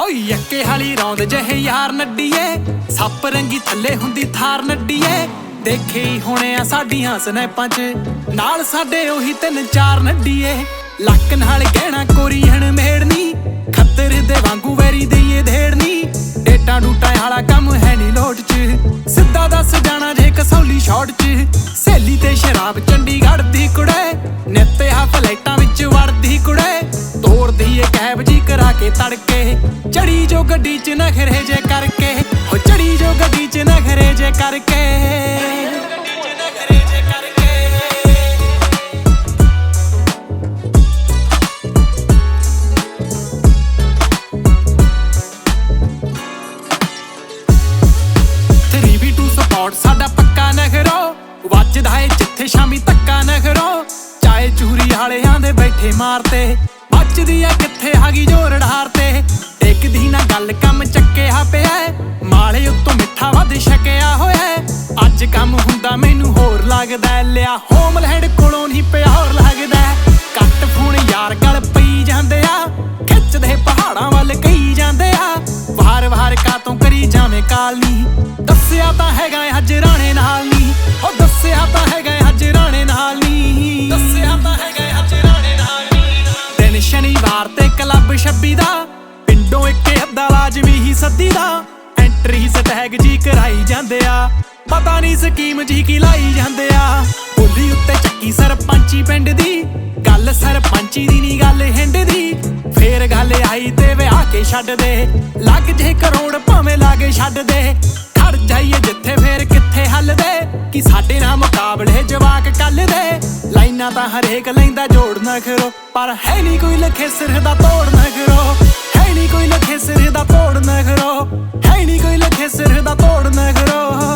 ਹੋਈ ਅੱਕੇ ਹਾਲੀ ਰੌਂਦ ਜਿਹੇ ਯਾਰ ਨੱਡੀਏ, ਸੱਪ ਰੰਗੀ ਥੱਲੇ ਹੁੰਦੀ ਥਾਰ ਨੱਡੀਏ। ਦੇਖੇ ਹੀ ਹੋਣੇ ਆ ਸਾਡੀਆਂ ਸਨੈਪਾਂ 'ਚ ਨਾਲ ਸਾਡੇ ਉਹੀ 3-4 ਨੱਡੀਏ। ਲੱਕ ਨਾਲ ਗਹਿਣਾ ਕੋਰੀਹਣ ਮੇੜਨੀ, ਖੱਤਰ ਦੇ ਵਾਂਗੂ ਵੈਰੀ ਦਈਏ ਧੇੜਨੀ। ਡੇਟਾਂ ਡੂਟਾਂ ਵਾਲਾ ਕੰਮ ਹੈ ਨੀ ਲੋਟ 'ਚ, ਸਿੱਧਾ ਦੱਸ ਜਾਣਾ ਜੇ ਕਸੌਲੀ ਸ਼ੌਟ 'ਚ। ਸਹੇਲੀ ਤੇ ਸ਼ਰਾਬ ਚੰਡੀਗੜ੍ਹ ਦੀ ਕੁੜੇ, ਨਿੱਤੇ ਆ ਫਲਾਈਟਾਂ ਵਿੱਚ ਵੜਦੀ ਕੁੜੇ। ਤੋਰਦੀ ਏ ਕੈਬ ਜੀ ਕਰਾ ਕੇ ਤੜਕੇ, ਚੜੀ ਜੋ ਗੱਡੀ 'ਚ ਨਖਰੇ ਜੇ ਕਰਕੇ। ਹੋ ਚੜੀ ਜੋ ਗੱਡੀ 'ਚ ਨਖਰੇ ਜੇ ਕਰਕੇ। ਸਾਡਾ ਪੱਕਾ ਨਖਰੋ ਵੱਜਦਾ ਏ ਜਿੱਥੇ ਸ਼ਾਮੀ ਧੱਕਾ ਨਖਰੋ। ਚਾਏ ਚੂਰੀ ਵਾਲਿਆਂ ਦੇ ਬੈਠੇ ਮਾਰਤੇ, ਬਚਦੀ ਆ ਕਿੱਥੇ ਹੈਗੀ ਜੋਰ ਢਾਰ ਤੇ। ਟਿਕਦੀ ਨਾ ਗੱਲ ਕੰਮ ਚੱਕਿਆ ਪਿਆ, ਮਾਲੇ ਉੱਤੋਂ ਮਿੱਠਾ ਵੱਧ ਛਕਿਆ ਹੋਇਆ। ਅੱਜ ਕੰਮ ਹੁੰਦਾ ਮੈਨੂੰ ਹੋਰ ਲੱਗਦਾ, ਲਿਆ ਹੋਮਲੈਂਡ ਕੋਲੋਂ ਨਹੀਂ ਪਿਆ ਹੋਰ ਲੱਗਦਾ। ਕੱਟ ਫੋਨ ਯਾਰ ਗਲ ਪਈ ਜਾਂਦੇ ਆ, ਖਿੱਚਦੇ ਪਹਾੜਾਂ ਵੱਲ ਕਹੀ ਜਾਂਦੇ ਆ। ਵਾਰ-ਵਾਰ ਕਾਤੋਂ ਕਰੀ ਜਾਵੇਂ ਕਾਲ ਨੀ, ਦੱਸਿਆ ਤਾਂ ਹੈਗਾ ਅੱਜ ਰਾਣੇ ਨਾਲ ਨੀ। ਉਹ ਦੱਸਿਆ ਤਾਂ ਹੈਗਾ ਅੱਜ ਰਾਣੇ ਨਾਲ ਨੀ, ਦੱਸਿਆ ਤਾਂ ਹੈਗਾ ਅੱਜ ਰਾਣੇ ਨਾਲ ਨੀ। ਦਿਨ ਸ਼ਨੀਵਾਰ ਤੇ ਕਲੱਬ 26 ਦਾ, ਪਿੰਡੋਂ ਇੱਕ ਅੱਧਾ ਲਾਜ਼ਮੀ ਹੀ ਸੱਦੀ ਦਾ। ਐਂਟਰੀ ਸਟੈਗ ਜੀ ਕਰਾਈ ਜਾਂਦੇ ਆ, ਪਤਾ ਨੀ ਸਕੀਮ ਜੀ ਕੀ ਲਾਈ ਜਾਂਦੇ ਆ। ਬੋਲੀ ਉੱਤੇ ਚੱਕੀ ਸਰਪੰਚੀ ਪਿੰਡ ਦੀ, ਗੱਲ ਸਰਪੰਚੀ ਦੀ ਨੀ ਗੱਲ ਹਿੰਡ ਦੀ। ਫੇਰ ਗੱਲ ਆਈ ਤੇ ਵਿਆਹ ਕੇ ਛੱਡ ਦੇ, ਲੱਗ ਜੇ ਕਰੋੜ ਭਾਵੇਂ ਲਾਗੇ ਛੱਡ ਦੇ। ਖੜ ਜਾਈਏ ਜਿੱਥੇ ਫੇਰ ਕਿੱਥੇ ਹੱਲਦੇ, ਕਿ ਸਾਡੇ ਨਾਲ ਮੁਕਾਬਲੇ ਜਵਾਕ ਕੱਲ ਦੇ। ਲਾਈਨਾਂ ਤਾਂ ਹਰੇਕ ਲੈਂਦਾ ਜੋੜ ਨਾ ਕਰੋ, ਪਰ ਹੈ ਨੀ ਕੋਈ ਲਖੇ ਸਿਰ ਦਾ ਤੋੜ ਨਾ ਕਰੋ। ਹੈ ਨੀ ਕੋਈ ਲਖੇ ਸਿਰ ਦਾ ਤੋੜ ਨਾ ਕਰੋ, ਹੈ ਨੀ ਕੋਈ ਲਖੇ ਸਿਰ ਦਾ ਤੋੜ ਨਾ ਕਰੋ।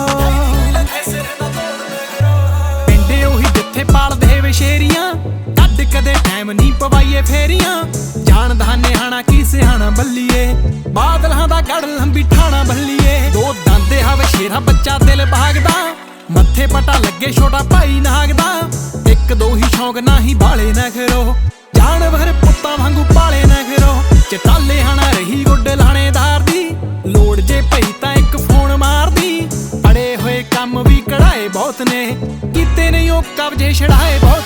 ਪਿੰਡੇ ਉਹੀ ਜਿੱਥੇ ਪਾਲਦੇ ਵਸ਼ੇਰੀਆਂ, ਕੱਢ ਕਦੇ ਟਾਈਮ ਨੀ ਪਵਾਈਏ ਫੇਰੀਆਂ। ਜਾਣਦਾ ਨਿਆਣਾ ਕੀ ਸਿਆਣਾ ਬੱਲੀਏ, ਬਾਦਲਾਂ ਦਾ ਗੜ ਲੰਬੀ ਠਾਣਾ ਬੱਲੀਏ। ਦੋ ਦੰਦੇ ਹਵ ਸ਼ੇਰਾ ਬੱਚਾ ਦਿਲ ਭਾਗਦਾ, ਮੱਥੇ ਪਟਾ ਲੱਗੇ ਛੋਟਾ ਭਾਈ ਨਾਗਦਾ। ਇੱਕ ਦੋ ਹੀ ਸ਼ੌਂਕ ਨਾ ਹੀ ਬਾਲੇ ਨਾ ਕਰੋ, ਜਾਨਵਰ ਪੁੱਤਾਂ ਵਾਂਗੂ ਪਾਲੇ ਨਾ ਕਰੋ। ਚਟਾਲੇ ਹਣਾ ਰਹੀ ਗੁੱਡ ਲਾਣੇਦਾਰ ਦੀ, ਲੋੜ ਜੇ ਪਈ ਤਾਂ ਇੱਕ ਫੋਨ ਮਾਰਦੀ। ਅੜੇ ਹੋਏ ਕੰਮ ਵੀ ਕਢਾਏ ਬਹੁਤ ਨੇ, ਕੀਤੇ ਨਹੀਂ ਉਹ ਕਬਜੇ ਛੜਾਏ ਬਹੁਤ